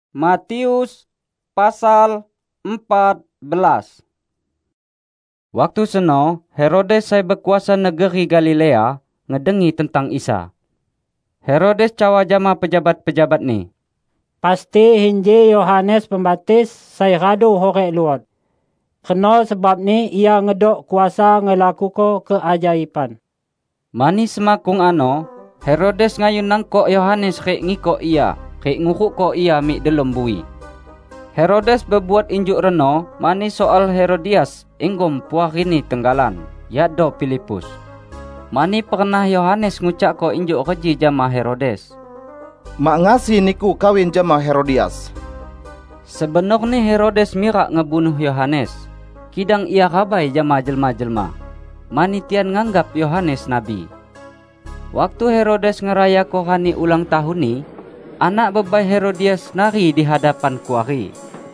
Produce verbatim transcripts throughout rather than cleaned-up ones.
Matius pasal empat belas. Waktu seno Herodes sai berkuasa negeri Galilea ngedengi tentang Isa. Herodes cawa jama pejabat-pejabat ni. Pasti hinji Yohanes Pembaptis sai radu horek luot. Kena sebab ni ia ngedok kuasa ngelakuko keajaiban. Mani semakung ano, Herodes ngayun nangkok Yohanes rek ngikok ia, rek nguruk ko ia mik delom bui. Herodes berbuat injuk reno mani soal Herodias inggom puarini tenggalan, yado Filipus. Mani pernah Yohanes ngucak ko injuk reji jama Herodes. Mak ngasi niku kawin jama Herodias. Sebenarnya Herodes mirak ngebunuh Yohanes. Kidang ia kabai jama jelma-jelma. Mani tian nganggap Yohanes nabi. Waktu Herodes ngeraya kohani ulang tahun ni, anak bebai Herodias nari di hadapan kuari.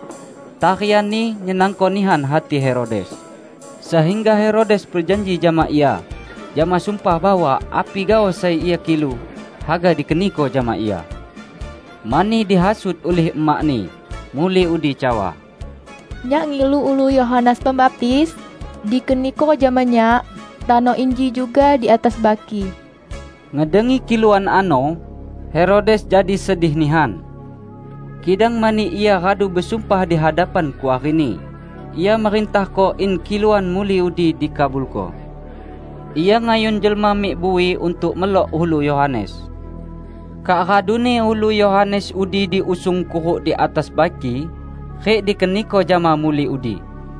Tarian ni nyenangkonihan hati Herodes. Sehingga Herodes berjanji jama ia, jama sumpah bahwa api gawa sai ia kilu, haga dikeniko jama ia. Mani dihasut oleh emak ni, muli udi cawa. Nyak ngilu ulu Yohanes Pembaptis, dikeniko jamannya, tano inji juga di atas baki. Ngedengi kiluan ano, Herodes jadi sedih nihan. Kidang mani ia radu bersumpah di hadapan kuarini. Ia merintah ko in kiluan muli udi dikabulko. Ia ngayun jelma mik bui untuk melok hulu Yohanes. Kak radune hulu Yohanes udi diusung kuruk di atas baki, rek dikeniko jama muli udi.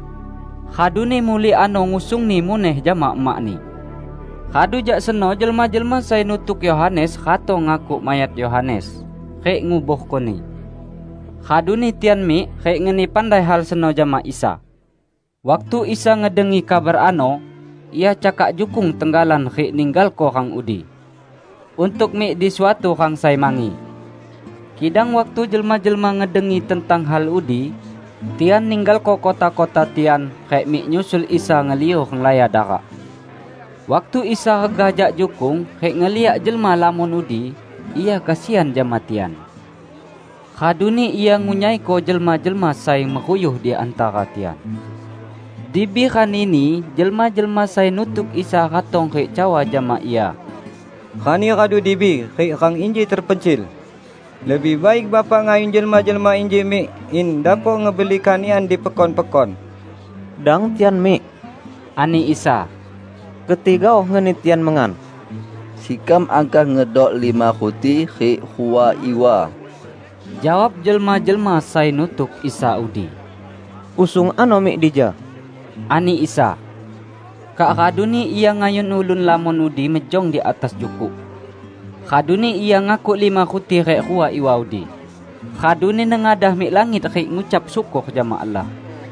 Radune muli ano ngusung ni muneh jama emak ni. Kadu jak seno jelma-jelma sai nutuk Yohanes kato ngaku mayat Yohanes. Rek ngubuh koni. Kadu ni tian mi rek ngeni pandai hal seno jama Isa. Waktu Isa ngedengi kabar ano, ia cakak jukung tenggalan rek ninggal ko kang udi. Untuk mi di suatu kang sai mangi. Kidang waktu jelma-jelma ngedengi tentang hal udi, tian ninggal ko kota-kota tian rek mi nyusul Isa ngeliuh ngelaya darak. Waktu Isa gajak jukung, rek ngeliak jelma lamun udi, ia kasihan jama tian. Kaduni ia ngunyai ko jelma-jelma sai meruyuh di antara tian. Di biran ini, jelma-jelma sai nutuk Isa katong rek cawa jama ia. Khani kadu dibi, rek kang inji terpencil. Lebih baik bapa ngayun jelma-jelma inji mi, in dapo ngebeli kanian di pekon-pekon. Dang tian mi, Ani Isa. Ketiga oh ngenitian mengan. Sikam akan ngedok lima kuti ke huwa iwa. Jawab jelma-jelma sai nutuk Isa udi. Usung ano mi dija. Ani Isa. Kak kaduni ia ngayun ulun lamun udi mejong di atas juku. Kaduni ia ngaku lima kuti rek huwa iwa udi. Kaduni nengadah mi langit rek ngucap syukur jama Allah.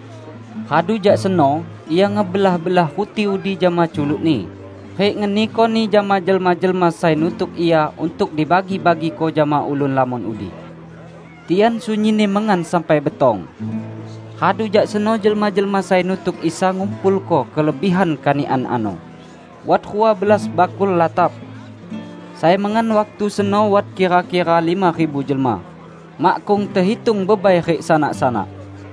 Kadu jak seno, ia ngebelah-belah kuti udi jama culuk ni. Rek ngeniko ni jama jelma-jelma sai nutuk ia untuk dibagi-bagi ko jama ulun lamun udi. Tian sunyi ni mengan sampai betong. Kadu jak seno jelma-jelma sai nutuk Isa ngumpul ko kelebihan kanian ano. Wat huwa belas bakul latap. Saya mengan waktu seno wat kira-kira lima ribu jelma. Makung terhitung bebai rek sanak-sanak.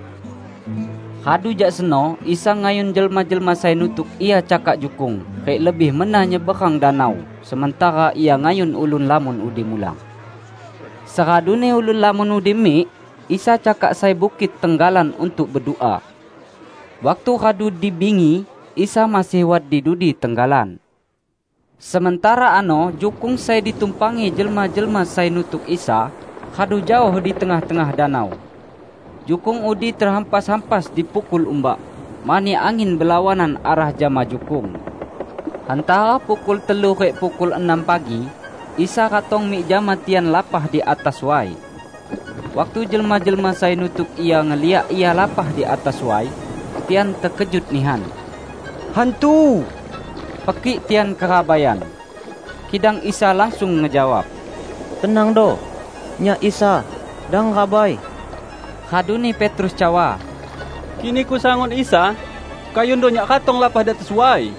Kadu jak seno, Isa ngayun jelma-jelma sai nutuk ia cakak jukung, rek lebih menah nyeberang danau, sementara ia ngayun ulun lamun udi mulang. Seradune ulun lamun udi mi, Isa cakak sai bukit tenggalan untuk berdoa. Waktu kadu dibingi, Isa masih wat di dudi tenggalan. Sementara ano, jukung sai ditumpangi jelma-jelma sai nutuk Isa, kadu jauh di tengah-tengah danau. Jukung udi terhampas-hampas dipukul umbak. Mani angin berlawanan arah jama jukung. Antara pukul telu rek pukul enam pagi, Isa katong mi jama tian lapah di atas wai. Waktu jelma-jelma sai nutuk ia ngeliak ia lapah di atas wai, tian terkejut nihan. Hantu! Pekik tian kerabayan. Kidang Isa langsung ngejawab. Tenang do, Nya Isa, dang rabai. Kaduni Petrus cawa. Kini ku sangon Isa, kayun do nyak katong lapah di atas wai.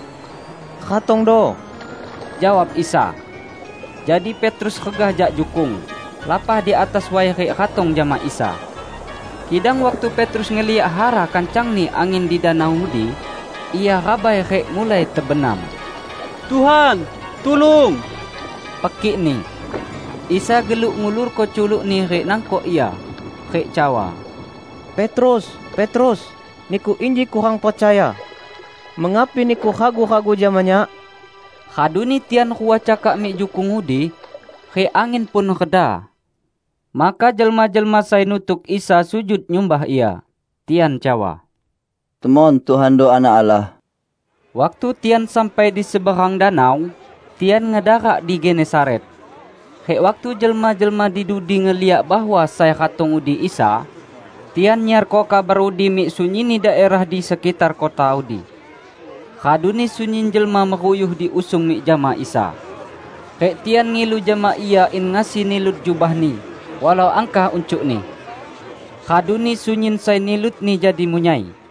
Katong do. Jawab Isa. Jadi Petrus regah jak jukung. lapah di atas wai rek katong jama Isa. Kidang waktu Petrus ngeliat hara kancang ni angin di danau di, ia rabai rek mulai terbenam. Tuhan, tolong! Pekik ni, Isa geluk ngulur ko culuk ni rek nangkok ia, rek cawa. Petrus, Petrus, niku inji kurang percaya. Mengapi niku ragu-ragu jamanya? Kaduni tian kuwa cakak mi jukung udi, rek angin pun reda. Maka jelma-jelma sai nutuk Isa sujud nyumbah ia. Tian cawa. Temon Tuhan do anak Allah. Waktu tian sampai di seberang danau, tian ngedarak di Genesaret. Hek waktu jelma-jelma didudi ngeliat bahwa saya katong udi Isa, tian nyar ko kabar udi mik sunyi ni daerah di sekitar kota udi. Kaduni sunyin jelma meruyuh di usung mik jama Isa. Hek tian ngilu jama ia in ngasi nilut jubah ni, walau angkah uncuk ni. Kaduni sunyin sai nilut ni jadi munyai.